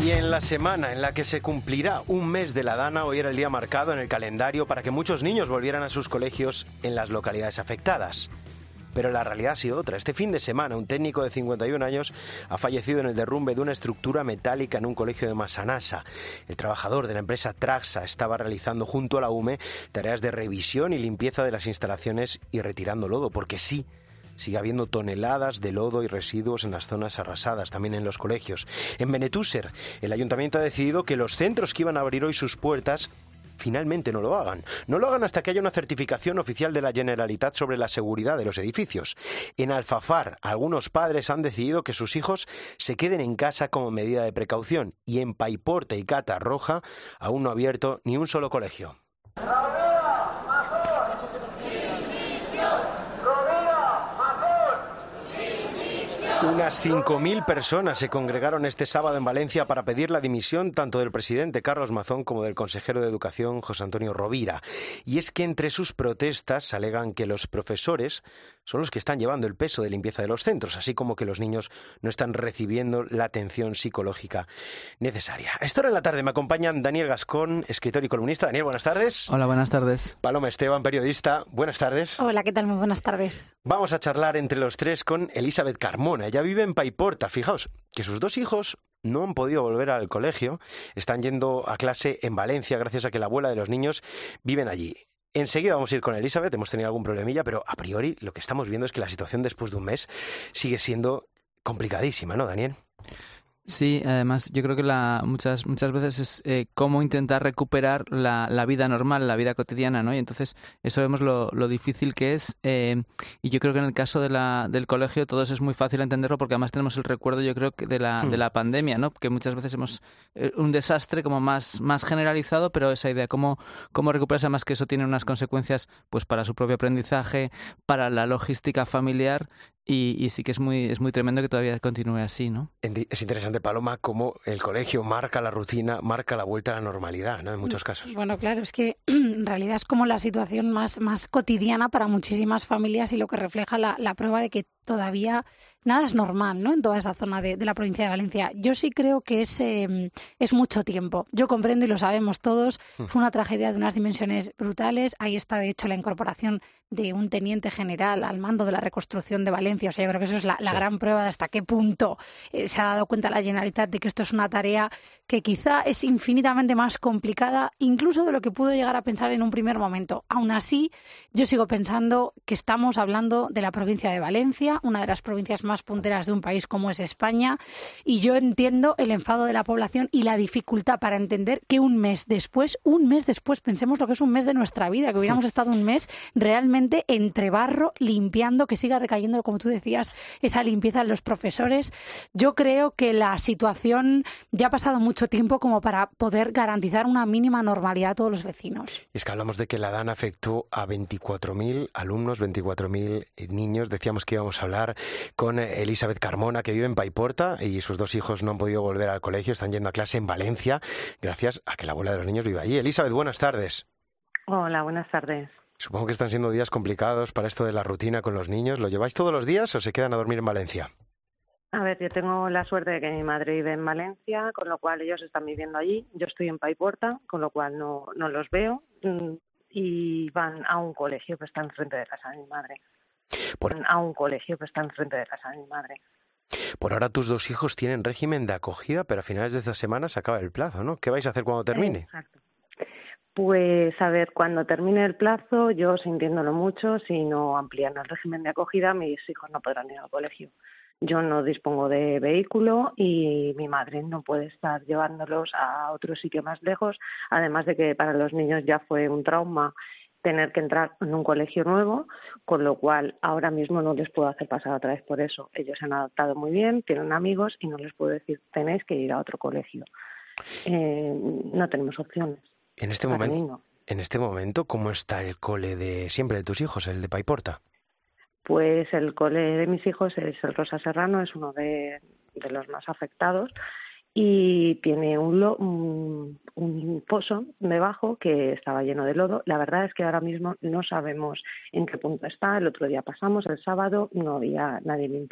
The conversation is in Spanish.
Y en la semana en la que se cumplirá un mes de la Dana, hoy era el día marcado en el calendario para que muchos niños volvieran a sus colegios en las localidades afectadas. Pero la realidad ha sido otra. Este fin de semana, un técnico de 51 años ha fallecido en el derrumbe de una estructura metálica en un colegio de Massanassa. El trabajador de la empresa Traxa estaba realizando junto a la UME tareas de revisión y limpieza de las instalaciones y retirando lodo, porque sí, sigue habiendo toneladas de lodo y residuos en las zonas arrasadas, también en los colegios. En Benetússer, el ayuntamiento ha decidido que los centros que iban a abrir hoy sus puertas finalmente no lo hagan. No lo hagan hasta que haya una certificación oficial de la Generalitat sobre la seguridad de los edificios. En Alfafar, algunos padres han decidido que sus hijos se queden en casa como medida de precaución. Y en Paiporta y Catarroja aún no ha abierto ni un solo colegio. Unas 5.000 personas se congregaron este sábado en Valencia para pedir la dimisión tanto del presidente Carlos Mazón como del consejero de Educación José Antonio Rovira. Y es que entre sus protestas alegan que los profesores son los que están llevando el peso de limpieza de los centros, así como que los niños no están recibiendo la atención psicológica necesaria. A esta hora de la tarde me acompañan Daniel Gascón, escritor y columnista. Daniel, buenas tardes. Hola, buenas tardes. Paloma Esteban, periodista. Buenas tardes. Hola, ¿qué tal? Muy buenas tardes. Vamos a charlar entre los tres con Elisabeth Carmona. Ella vive en Paiporta. Fijaos que sus dos hijos no han podido volver al colegio. Están yendo a clase en Valencia gracias a que la abuela de los niños viven allí. Enseguida vamos a ir con Elisabeth, hemos tenido algún problemilla, pero a priori lo que estamos viendo es que la situación después de un mes sigue siendo complicadísima, ¿no, Daniel? Sí, además yo creo que muchas veces es cómo intentar recuperar la vida normal, la vida cotidiana, ¿no? Y entonces eso vemos lo difícil que es y yo creo que en el caso del colegio todo eso es muy fácil entenderlo porque además tenemos el recuerdo, yo creo, que de la pandemia, ¿no? Que muchas veces hemos un desastre como más generalizado, pero esa idea, cómo recuperarse, además que eso tiene unas consecuencias pues para su propio aprendizaje, para la logística familiar y sí que es muy tremendo que todavía continúe así, ¿no? Es interesante, Paloma, cómo el colegio marca la rutina, marca la vuelta a la normalidad, ¿no? En muchos casos. Bueno, claro, es que en realidad es como la situación más cotidiana para muchísimas familias y lo que refleja la prueba de que todavía nada es normal, ¿no? En toda esa zona de la provincia de Valencia. Yo sí creo que es mucho tiempo. Yo comprendo y lo sabemos todos. Fue una tragedia de unas dimensiones brutales. Ahí está, de hecho, la incorporación de un teniente general al mando de la reconstrucción de Valencia. O sea, yo creo que eso es la gran prueba de hasta qué punto se ha dado cuenta la Generalitat de que esto es una tarea que quizá es infinitamente más complicada incluso de lo que pudo llegar a pensar en un primer momento. Aún así, yo sigo pensando que estamos hablando de la provincia de Valencia, una de las provincias más punteras de un país como es España, y yo entiendo el enfado de la población y la dificultad para entender que un mes después, pensemos lo que es un mes de nuestra vida, que hubiéramos estado un mes realmente entre barro, limpiando, que siga recayendo, como tú decías, esa limpieza en los profesores. Yo creo que la situación ya ha pasado mucho tiempo como para poder garantizar una mínima normalidad a todos los vecinos. Es que hablamos de que la Dana afectó a 24.000 alumnos, 24.000 niños. Decíamos que íbamos a hablar con Elisabeth Carmona, que vive en Paiporta y sus dos hijos no han podido volver al colegio, están yendo a clase en Valencia gracias a que la abuela de los niños vive allí. Elisabeth, buenas tardes. Hola, buenas tardes. Supongo que están siendo días complicados para esto de la rutina con los niños. ¿Lo lleváis todos los días o se quedan a dormir en Valencia? A ver, yo tengo la suerte de que mi madre vive en Valencia, con lo cual ellos están viviendo allí. Yo estoy en Paiporta, con lo cual no los veo y van a un colegio que está enfrente de casa de mi madre. Por ahora tus dos hijos tienen régimen de acogida, pero a finales de esta semana se acaba el plazo, ¿no? ¿Qué vais a hacer cuando termine? Exacto. Pues a ver, cuando termine el plazo, yo sintiéndolo mucho, si no amplían el régimen de acogida, mis hijos no podrán ir al colegio. Yo no dispongo de vehículo y mi madre no puede estar llevándolos a otro sitio más lejos, además de que para los niños ya fue un trauma tener que entrar en un colegio nuevo, con lo cual ahora mismo no les puedo hacer pasar otra vez por eso. Ellos se han adaptado muy bien, tienen amigos y no les puedo decir, tenéis que ir a otro colegio. No tenemos opciones. En este momento, ¿cómo está el cole de siempre de tus hijos, el de Paiporta? Pues el cole de mis hijos es el Rosa Serrano, es uno de los más afectados y tiene un pozo debajo que estaba lleno de lodo. La verdad es que ahora mismo no sabemos en qué punto está. El otro día pasamos, el sábado, no había nadie limpiando.